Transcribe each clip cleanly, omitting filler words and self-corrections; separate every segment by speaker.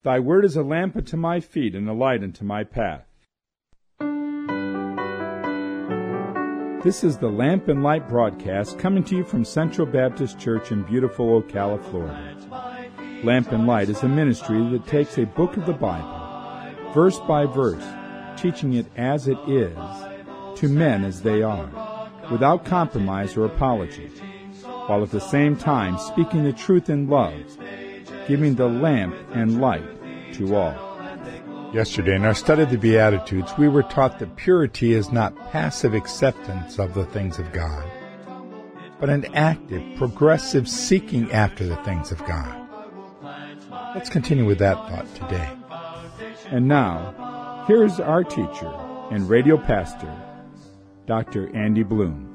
Speaker 1: Thy word is a lamp unto my feet and a light unto my path. This is the Lamp and Light broadcast coming to you from Central Baptist Church in beautiful Ocala, Florida. Lamp and Light is a ministry that takes a book of the Bible, verse by verse, teaching it as it is, to men as they are, without compromise or apology, while at the same time speaking the truth in love, giving the lamp and light to all.
Speaker 2: Yesterday, in our study of the Beatitudes, we were taught that purity is not passive acceptance of the things of God, but an active, progressive seeking after the things of God. Let's continue with that thought today.
Speaker 1: And now, here's our teacher and radio pastor, Dr. Andy Bloom.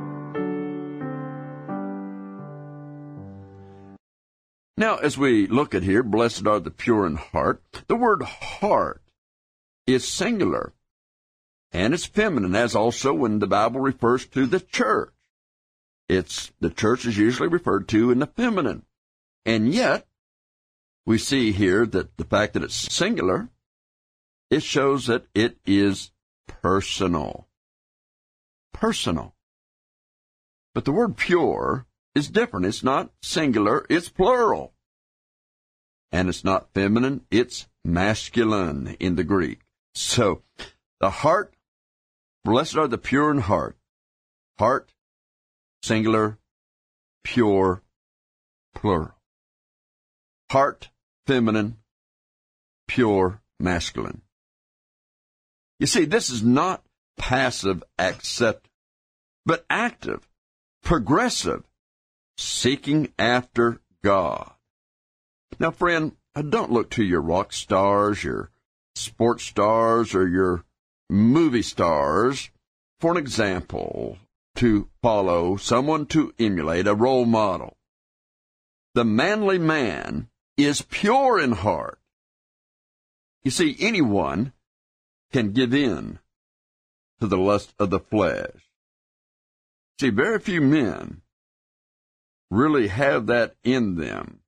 Speaker 3: Now, as we look at here, blessed are the pure in heart, the word heart is singular, and it's feminine, as also when the Bible refers to the church. The church is usually referred to in the feminine. And yet, we see here that the fact that it's singular, it shows that it is personal. Personal. But the word pure is different. It's not singular, it's plural. And it's not feminine, it's masculine in the Greek. So, the heart, blessed are the pure in heart. Heart, singular, pure, plural. Heart, feminine, pure, masculine. You see, this is not passive accept, but active, progressive, seeking after God. Now, friend, don't look to your rock stars, your sports stars, or your movie stars for an example to follow, someone to emulate, a role model. The manly man is pure in heart. You see, anyone can give in to the lust of the flesh. See, very few men really have that in them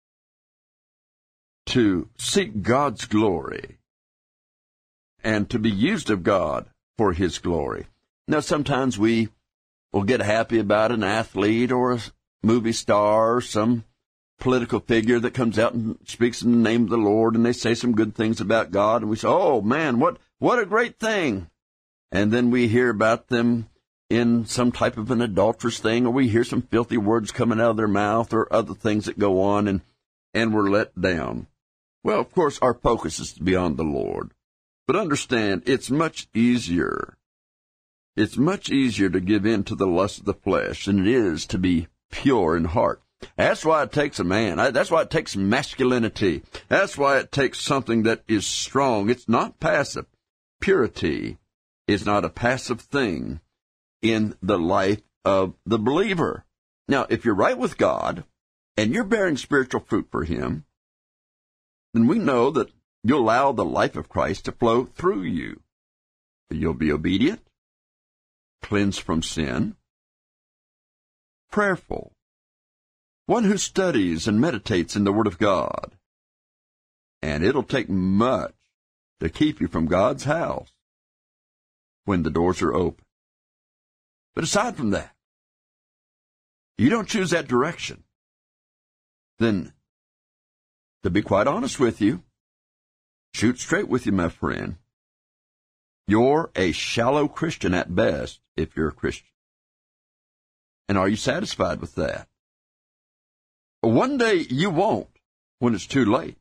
Speaker 3: to seek God's glory and to be used of God for His glory. Now, sometimes we will get happy about an athlete or a movie star or some political figure that comes out and speaks in the name of the Lord, and they say some good things about God, and we say, oh, man, what a great thing. And then we hear about them in some type of an adulterous thing, or we hear some filthy words coming out of their mouth or other things that go on, and we're let down. Well, of course, our focus is to be on the Lord. But understand, it's much easier. It's much easier to give in to the lust of the flesh than it is to be pure in heart. That's why it takes a man. That's why it takes masculinity. That's why it takes something that is strong. It's not passive. Purity is not a passive thing in the life of the believer. Now, if you're right with God and you're bearing spiritual fruit for Him, then we know that you'll allow the life of Christ to flow through you. You'll be obedient, cleansed from sin, prayerful, one who studies and meditates in the Word of God. And it'll take much to keep you from God's house when the doors are open. But aside from that, you don't choose that direction, then, to be quite honest with you, shoot straight with you, my friend, you're a shallow Christian at best if you're a Christian. And are you satisfied with that? One day you won't when it's too late.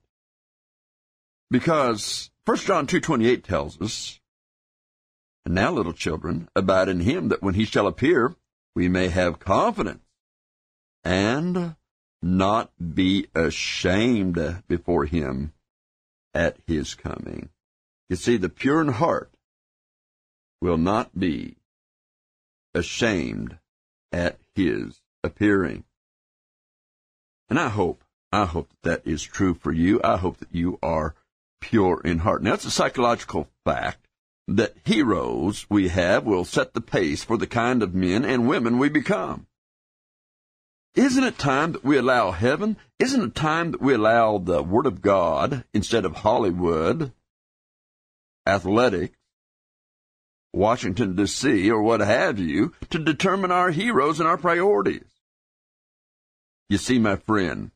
Speaker 3: Because 1 John 2:28 tells us, and now, little children, abide in Him, that when He shall appear, we may have confidence and not be ashamed before Him at His coming. You see, the pure in heart will not be ashamed at His appearing. And I hope that is true for you. I hope that you are pure in heart. Now, it's a psychological fact that heroes we have will set the pace for the kind of men and women we become. Isn't it time that we allow heaven? Isn't it time that we allow the Word of God instead of Hollywood, athletics, Washington, D.C., or what have you, to determine our heroes and our priorities? You see, my friend,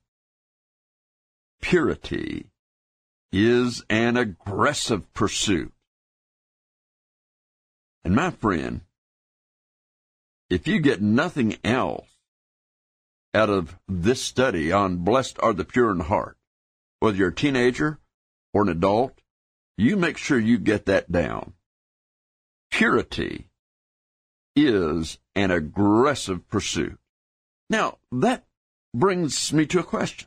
Speaker 3: purity is an aggressive pursuit. And my friend, if you get nothing else out of this study on blessed are the pure in heart, whether you're a teenager or an adult, you make sure you get that down. Purity is an aggressive pursuit. Now, that brings me to a question.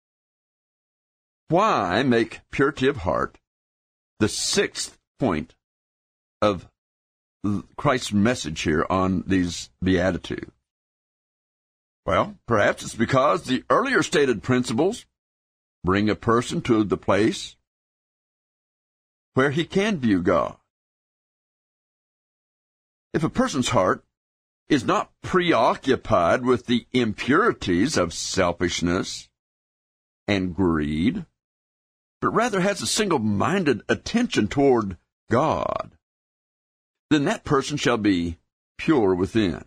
Speaker 3: Why make purity of heart the sixth point of Christ's message here on these Beatitudes? Well, perhaps it's because the earlier stated principles bring a person to the place where he can view God. If a person's heart is not preoccupied with the impurities of selfishness and greed, but rather has a single-minded attention toward God, then that person shall be pure within.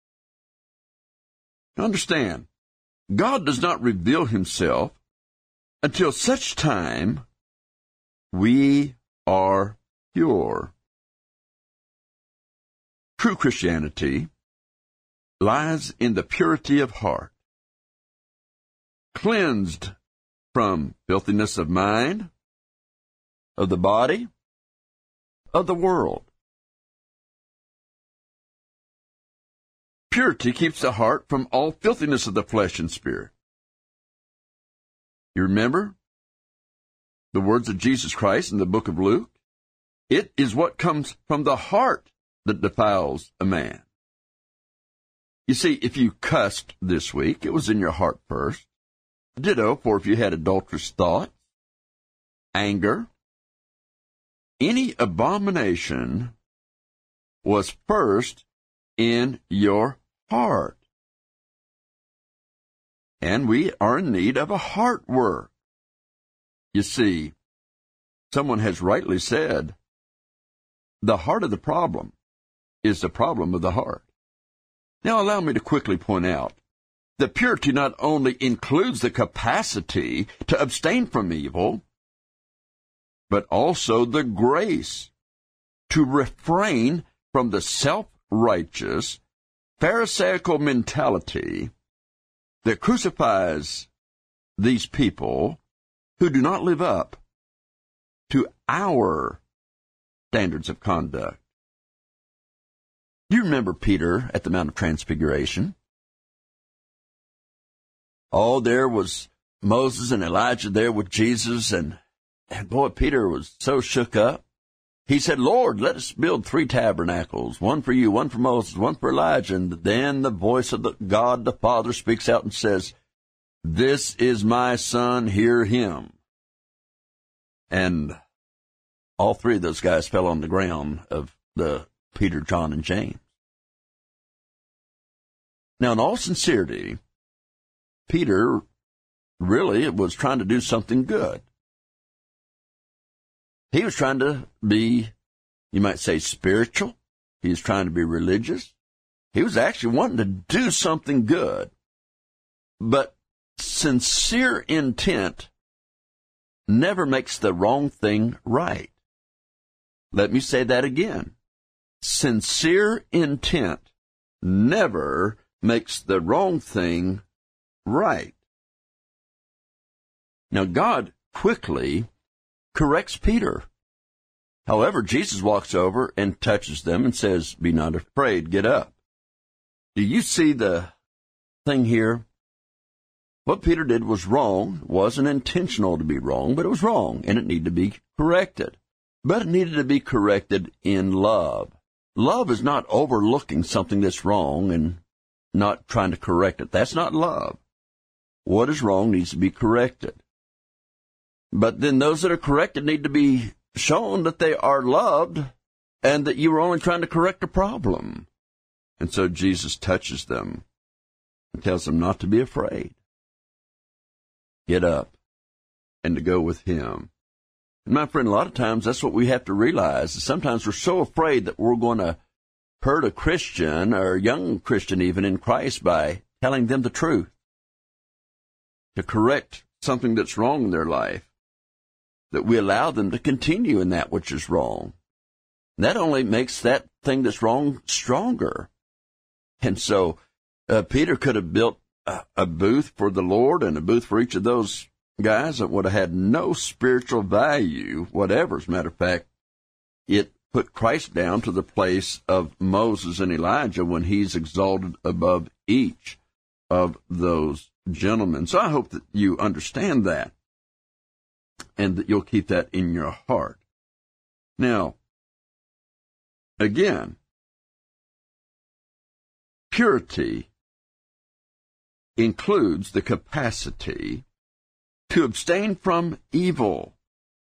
Speaker 3: Now understand, God does not reveal himself until such time we are pure. True Christianity lies in the purity of heart, cleansed from filthiness of mind, of the body, of the world. Purity keeps the heart from all filthiness of the flesh and spirit. You remember the words of Jesus Christ in the book of Luke? It is what comes from the heart that defiles a man. You see, if you cussed this week, it was in your heart first. Ditto for if you had adulterous thoughts, anger. Any abomination was first in your heart. And we are in need of a heart work. You see, someone has rightly said, the heart of the problem is the problem of the heart. Now allow me to quickly point out that purity not only includes the capacity to abstain from evil, but also the grace to refrain from the self-righteous, Pharisaical mentality that crucifies these people who do not live up to our standards of conduct. Do you remember Peter at the Mount of Transfiguration? Oh, there was Moses and Elijah there with Jesus, and boy, Peter was so shook up. He said, Lord, let us build 3 tabernacles, one for you, one for Moses, one for Elijah. And then the voice of God the Father speaks out and says, this is my son, hear him. And all 3 of those guys fell on the ground of the Peter, John, and James. Now, in all sincerity, Peter really was trying to do something good. He was trying to be, you might say, spiritual. He was trying to be religious. He was actually wanting to do something good. But sincere intent never makes the wrong thing right. Let me say that again. Sincere intent never makes the wrong thing right. Now, God quickly corrects Peter. However, Jesus walks over and touches them and says, be not afraid, get up. Do you see the thing here? What Peter did was wrong. It wasn't intentional to be wrong, but it was wrong, and it needed to be corrected. But it needed to be corrected in love. Love is not overlooking something that's wrong and not trying to correct it. That's not love. What is wrong needs to be corrected. But then those that are corrected need to be shown that they are loved and that you were only trying to correct a problem. And so Jesus touches them and tells them not to be afraid. Get up and to go with Him. And my friend, a lot of times that's what we have to realize. Sometimes we're so afraid that we're going to hurt a Christian or a young Christian even in Christ by telling them the truth, to correct something that's wrong in their life, that we allow them to continue in that which is wrong. And that only makes that thing that's wrong stronger. And so Peter could have built a booth for the Lord and a booth for each of those guys that would have had no spiritual value whatever. As a matter of fact, it put Christ down to the place of Moses and Elijah when He's exalted above each of those gentlemen. So I hope that you understand that and that you'll keep that in your heart. Now, again, purity includes the capacity to abstain from evil,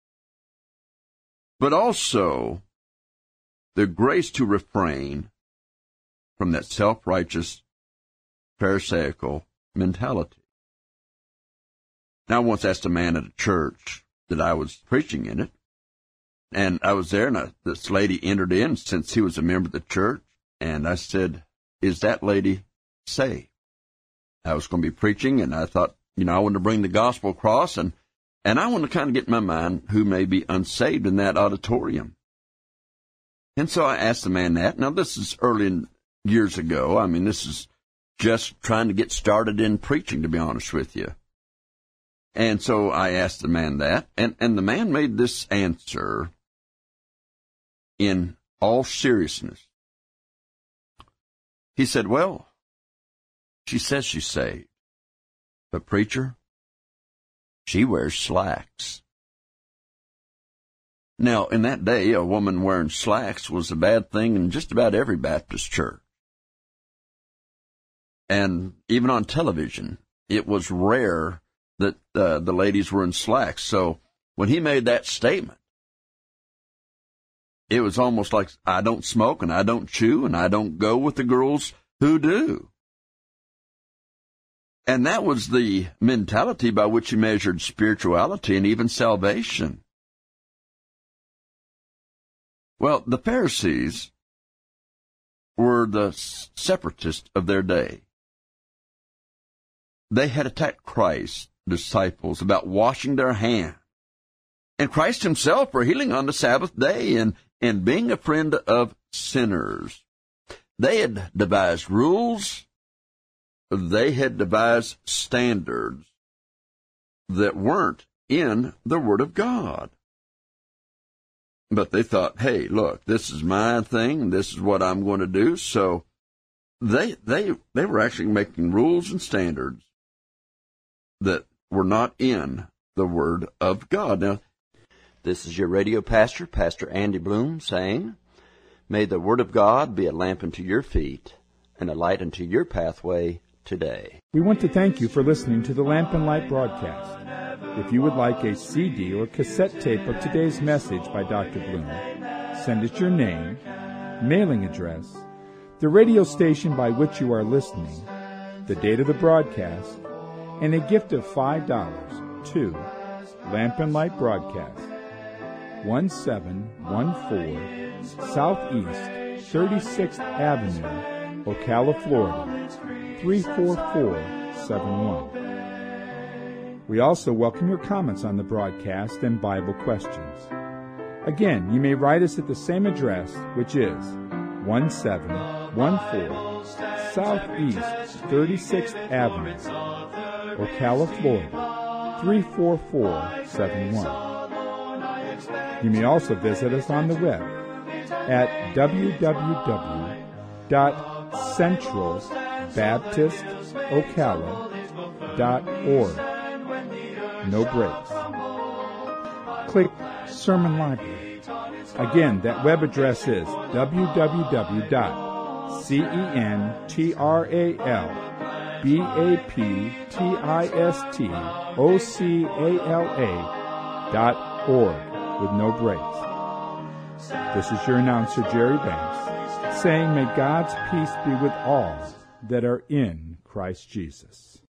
Speaker 3: but also the grace to refrain from that self-righteous, pharisaical mentality. Now, I once asked a man at a church that I was preaching in it, and I was there, and this lady entered in since he was a member of the church, and I said, "Is that lady saved?" I was going to be preaching, and I thought, I wanted to bring the gospel across, and I want to kind of get in my mind who may be unsaved in that auditorium. And so I asked the man that. Now, this is early years ago. I mean, this is just trying to get started in preaching, to be honest with you. And so I asked the man that, and the man made this answer in all seriousness. He said, "Well, she says she's saved. But, preacher, she wears slacks." Now, in that day, a woman wearing slacks was a bad thing in just about every Baptist church. And even on television, it was rare that the ladies were in slacks. So when he made that statement, it was almost like, I don't smoke and I don't chew and I don't go with the girls who do. And that was the mentality by which he measured spirituality and even salvation. Well, the Pharisees were the separatists of their day. They had attacked Christ's disciples about washing their hands, and Christ Himself for healing on the Sabbath day and being a friend of sinners. They had devised rules. They had devised standards that weren't in the Word of God. But they thought, hey, look, this is my thing, and this is what I'm going to do. So they were actually making rules and standards that were not in the Word of God. Now, this is your radio pastor, Pastor Andy Bloom, saying, may the Word of God be a lamp unto your feet and a light unto your pathway today.
Speaker 1: We want to thank you for listening to the Lamp and Light broadcast. If you would like a CD or cassette tape of today's message by Dr. Bloom, send us your name, mailing address, the radio station by which you are listening, the date of the broadcast, and a gift of $5 to Lamp and Light Broadcast, 1714 Southeast 36th Avenue, Ocala, Florida, 34471. We also welcome your comments on the broadcast and Bible questions. Again, you may write us at the same address, which is 1714 Southeast 36th Avenue, Ocala, Florida, 34471. You may also visit us on the web at www.centralbaptistocala.org. No breaks. Click Sermon Library. Again, that web address is www.centralbaptistocala.org with no breaks. This is your announcer, Jerry Banks, saying may God's peace be with all that are in Christ Jesus.